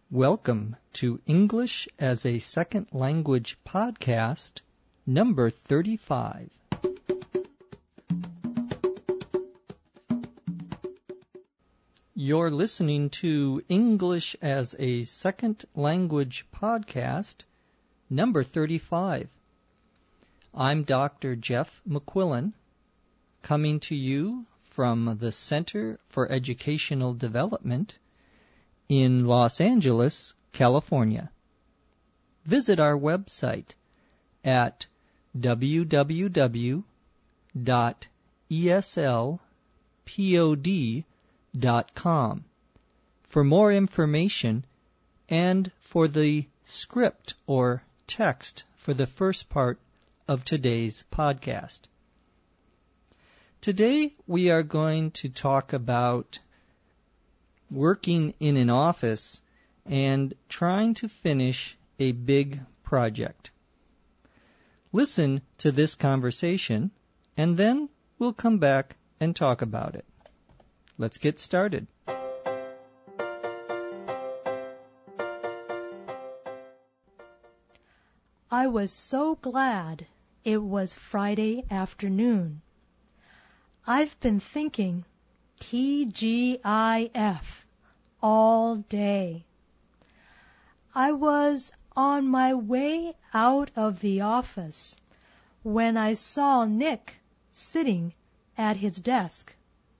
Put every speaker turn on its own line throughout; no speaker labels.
Welcome to English as a Second Language podcast, number 35. You're listening to English as a Second Language podcast, number 35. I'm Dr. Jeff McQuillan, coming to you from the Center for Educational Development in Los Angeles, California. Visit our website at www.eslpod.com for more information and for the script or text for the first part of today's podcast. Today we are going to talk about working in an office and trying to finish a big project. Listen to this conversation, and then we'll come back and talk about it. Let's get started.
I was so glad it was Friday afternoon. I've been thinking TGIF all day. I was on my way out of the office when I saw Nick sitting at his desk.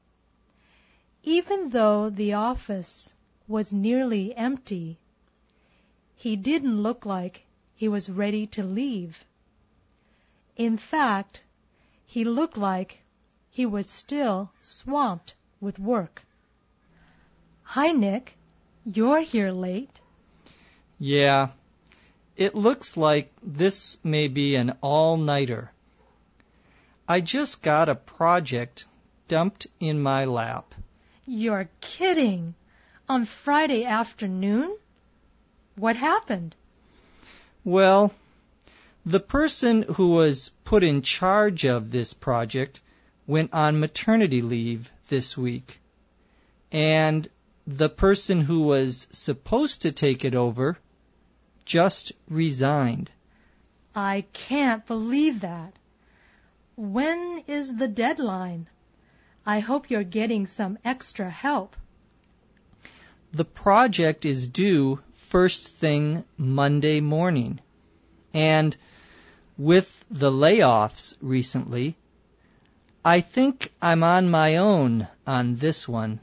Even though the office was nearly empty, he didn't look like he was ready to leave. In fact, he looked like he was still swamped with work. Hi, Nick. You're here late.
Yeah, it looks like this may be an all-nighter. I just got a project dumped in my lap.
You're kidding. On Friday afternoon? What happened?
Well, the person who was put in charge of this project went on maternity leave this week, and the person who was supposed to take it over just resigned.
I can't believe that. When is the deadline? I hope you're getting some extra help.
The project is due first thing Monday morning, and with the layoffs recently, I think I'm on my own on this one.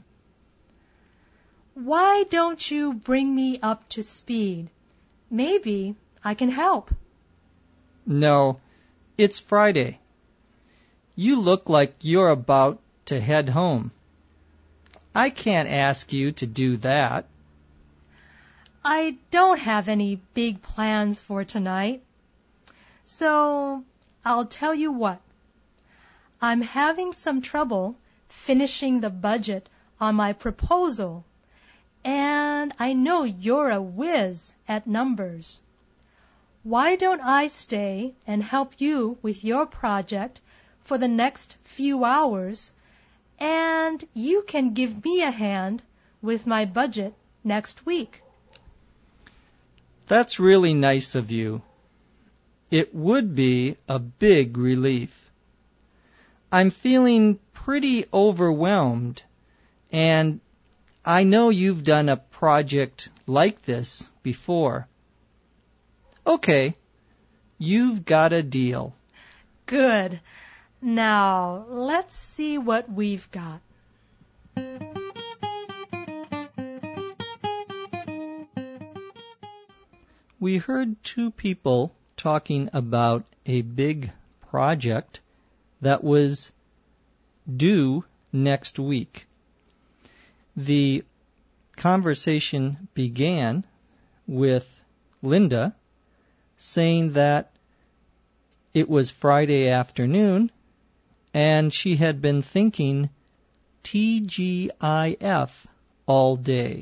Why don't you bring me up to speed? Maybe I can help.
No, it's Friday. You look like you're about to head home. I can't ask you to do that.
I don't have any big plans for tonight. So I'll tell you what. I'm having some trouble finishing the budget on my proposal, and I know you're a whiz at numbers. Why don't I stay and help you with your project for the next few hours, and you can give me a hand with my budget next week?
That's really nice of you. It would be a big relief. I'm feeling pretty overwhelmed, and I know you've done a project like this before. Okay, you've got a deal.
Good. Now, let's see what we've got.
We heard two people talking about a big project that was due next week. The conversation began with Linda saying that it was Friday afternoon and she had been thinking TGIF all day.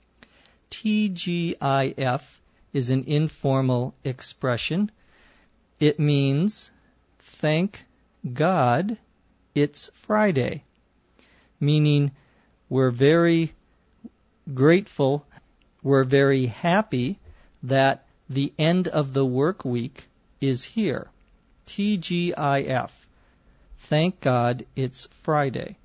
TGIF is an informal expression. It means thank God it's Friday, meaning we're very grateful We're very happy that the end of the work week is here. TGIF. Thank God it's Friday.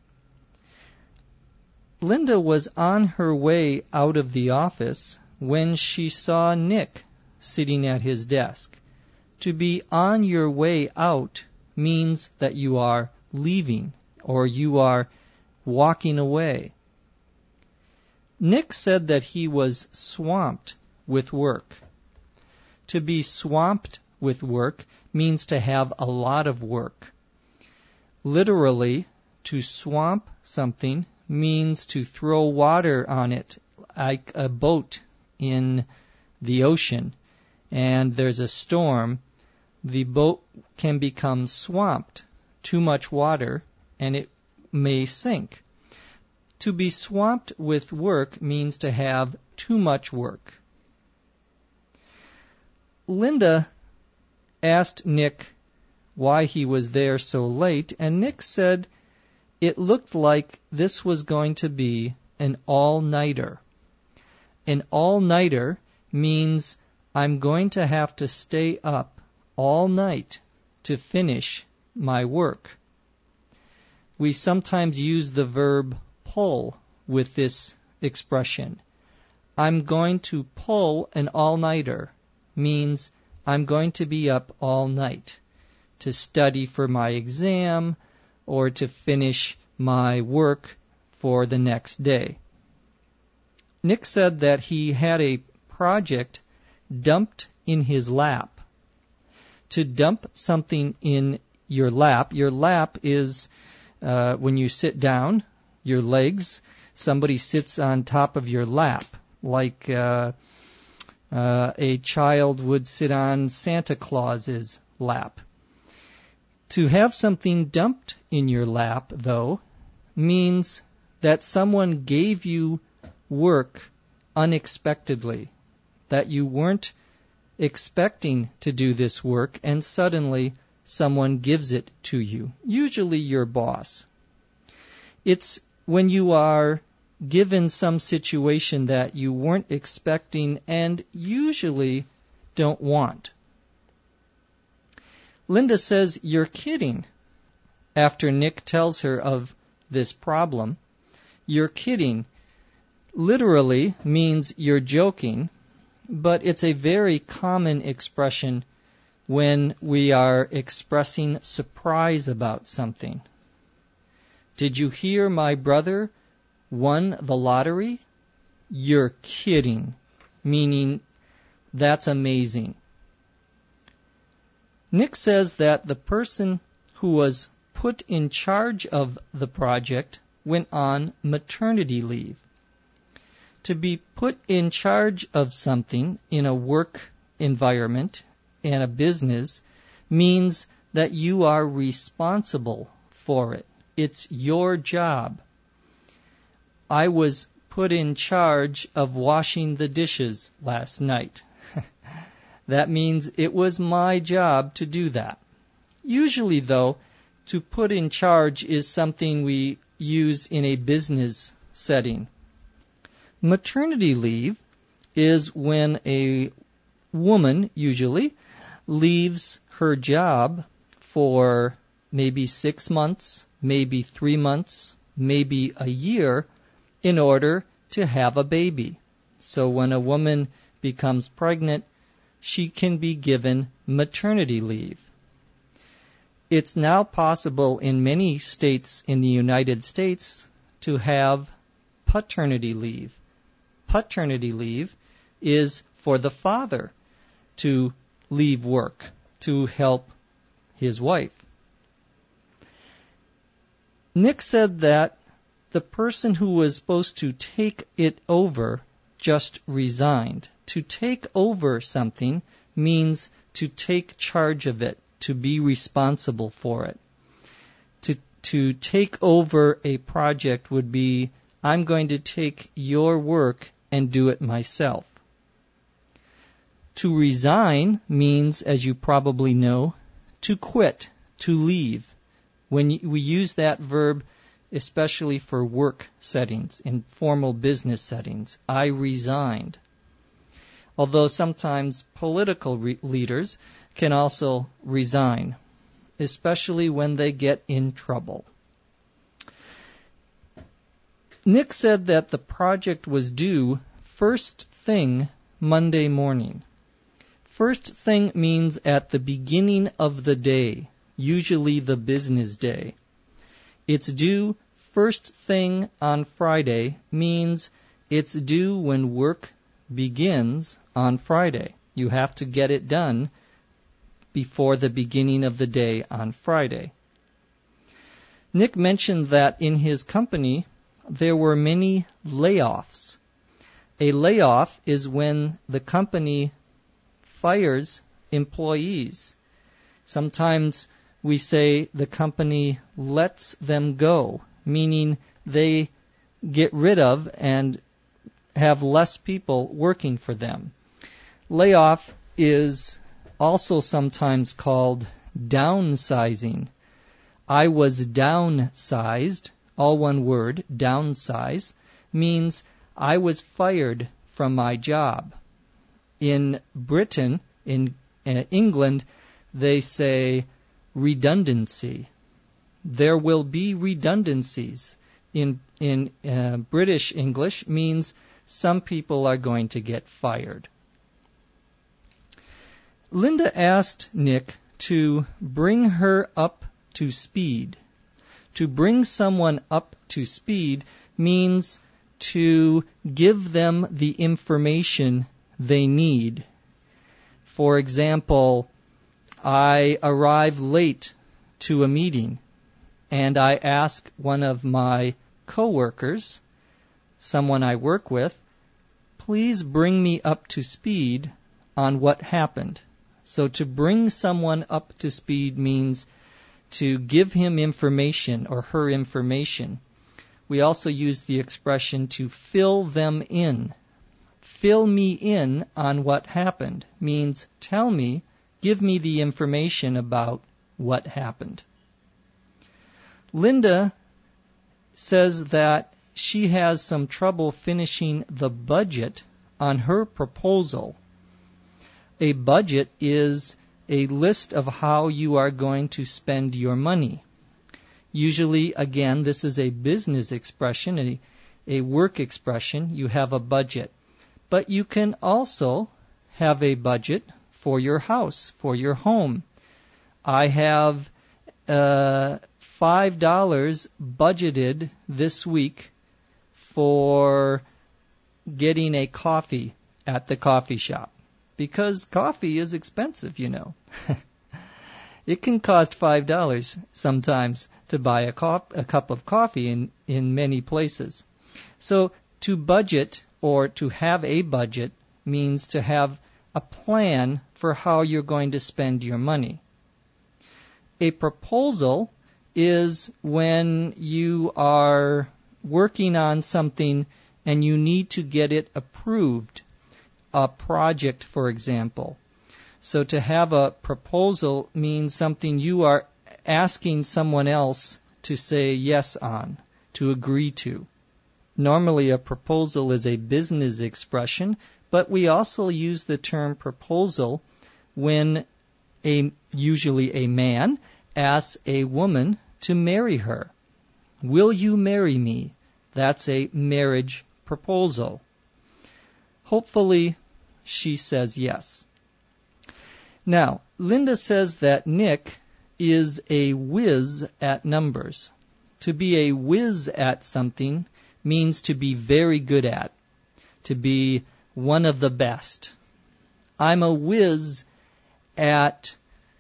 Linda was on her way out of the office when she saw Nick sitting at his desk. To be on your way out means that you are leaving or you are walking away. Nick said that he was swamped with work. To be swamped with work means to have a lot of work. Literally, to swamp something means to throw water on it, like a boat in the ocean, and there's a storm. The boat can become swamped, too much water, and it may sink. To be swamped with work means to have too much work. Linda asked Nick why he was there so late, and Nick said it looked like this was going to be an all-nighter. An all-nighter means I'm going to have to stay up all night to finish my work. We sometimes use the verb pull with this expression. I'm going to pull an all-nighter means I'm going to be up all night to study for my exam or to finish my work for the next day. Nick said that he had a project dumped in his lap. To dump something in your lap is when you sit down, your legs, somebody sits on top of your lap, like a child would sit on Santa Claus's lap. To have something dumped in your lap, though, means that someone gave you work unexpectedly, that you weren't expecting to do this work, and suddenly someone gives it to you, usually your boss. It's when you are given some situation that you weren't expecting and usually don't want. Linda says, "You're kidding," after Nick tells her of this problem. You're kidding literally means you're joking, but it's a very common expression when we are expressing surprise about something. Did you hear my brother won the lottery? You're kidding, meaning that's amazing. Nick says that the person who was put in charge of the project went on maternity leave. To be put in charge of something in a work environment and a business means that you are responsible for it. It's your job. I was put in charge of washing the dishes last night. That means it was my job to do that. Usually, though, to put in charge is something we use in a business setting. Maternity leave is when a woman, usually, leaves her job for maybe 6 months, maybe 3 months, maybe a year, in order to have a baby. So when a woman becomes pregnant, she can be given maternity leave. It's now possible in many states in the United States to have paternity leave. Paternity leave is for the father to leave work to help his wife. Nick said that the person who was supposed to take it over just resigned. To take over something means to take charge of it, to be responsible for it. To take over a project would be, I'm going to take your work and do it myself. To resign means, as you probably know, to quit, to leave. When we use that verb especially for work settings, in formal business settings. I resigned. Although sometimes political leaders can also resign, especially when they get in trouble. Nick said that the project was due first thing Monday morning. First thing means at the beginning of the day, usually the business day. It's due first thing on Friday means it's due when work begins on Friday. You have to get it done before the beginning of the day on Friday. Nick mentioned that in his company there were many layoffs. A layoff is when the company fires employees. Sometimes we say the company lets them go, meaning they get rid of and have less people working for them. Layoff is also sometimes called downsizing. I was downsized, all one word, downsize, means I was fired from my job. In Britain, in England, they say redundancy. There will be redundancies. In British English means some people are going to get fired. Linda asked Nick to bring her up to speed. To bring someone up to speed means to give them the information they need. For example, I arrive late to a meeting and I ask one of my coworkers, someone I work with, please bring me up to speed on what happened. So to bring someone up to speed means to give him information or her information. We also use the expression to fill them in. Fill me in on what happened means tell me, give me the information about what happened. Linda says that she has some trouble finishing the budget on her proposal. A budget is a list of how you are going to spend your money. Usually, again, this is a business expression, a work expression. You have a budget. But you can also have a budget for your house, for your home. I have $5 budgeted this week for getting a coffee at the coffee shop. Because coffee is expensive, you know. It can cost $5 sometimes to buy a cup of coffee in many places. So to budget or to have a budget means to have a plan for how you're going to spend your money. A proposal is when you are working on something and you need to get it approved. A project, for example. So to have a proposal means something you are asking someone else to say yes on, to agree to. Normally a proposal is a business expression, but we also use the term proposal when usually a man asks a woman to marry her. Will you marry me? That's a marriage proposal. Hopefully she says yes. Now, Linda says that Nick is a whiz at numbers. To be a whiz at something means to be very good at, to be one of the best. I'm a whiz at,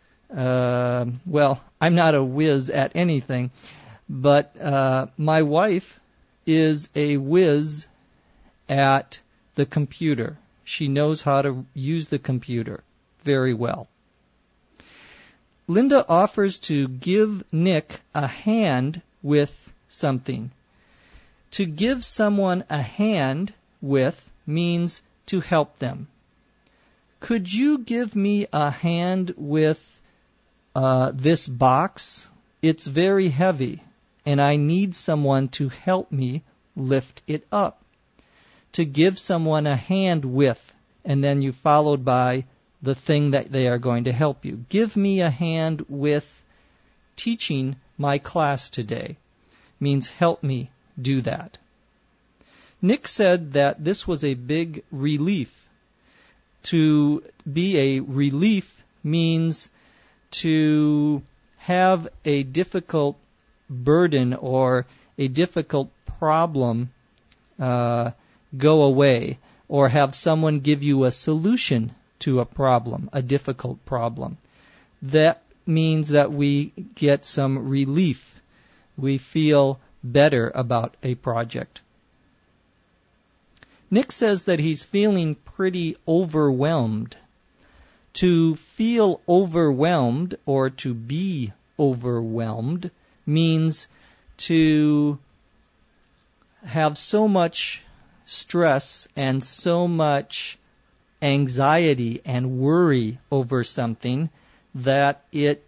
I'm not a whiz at anything, but my wife is a whiz at the computer. She knows how to use the computer very well. Linda offers to give Nick a hand with something. To give someone a hand with means to help them. Could you give me a hand with this box? It's very heavy. and I need someone to help me lift it up. To give someone a hand with, and then you followed by the thing that they are going to help you. Give me a hand with teaching my class today. Means help me do that. Nick said that this was a big relief. To be a relief means to have a difficult burden or a difficult problem go away, or have someone give you a solution to a problem, a difficult problem. That means that we get some relief. We feel better about a project. Nick says that he's feeling pretty overwhelmed. To feel overwhelmed or to be overwhelmed means to have so much stress and so much anxiety and worry over something that it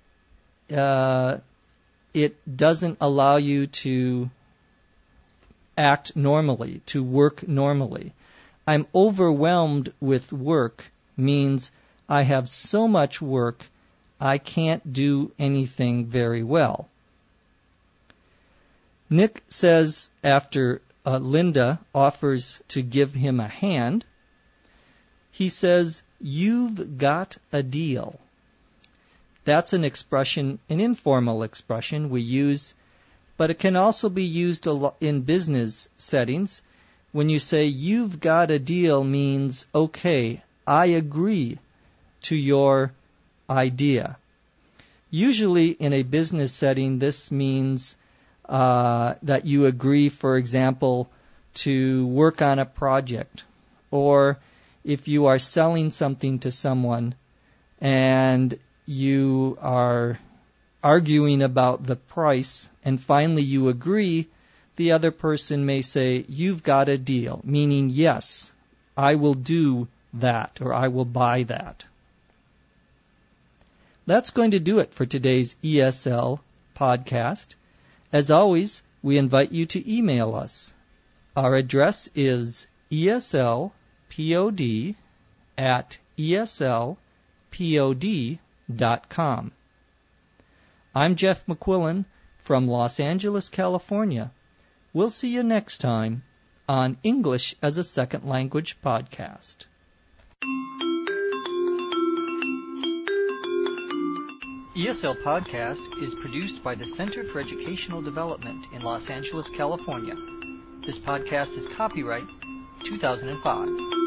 doesn't allow you to act normally, to work normally. I'm overwhelmed with work means I have so much work I can't do anything very well. Nick says after Linda offers to give him a hand, he says, "You've got a deal." That's an expression, an informal expression we use, but it can also be used in business settings. When you say, "You've got a deal," means, okay, I agree to your idea. Usually in a business setting, this means that you agree, for example, to work on a project, or if you are selling something to someone and you are arguing about the price and finally you agree, the other person may say, "You've got a deal," meaning, yes, I will do that, or I will buy that. That's going to do it for today's ESL podcast. As always, we invite you to email us. Our address is eslpod@eslpod.com. I'm Jeff McQuillan from Los Angeles, California. We'll see you next time on English as a Second Language podcast. ESL Podcast is produced by the Center for Educational Development in Los Angeles, California. This podcast is copyright 2005.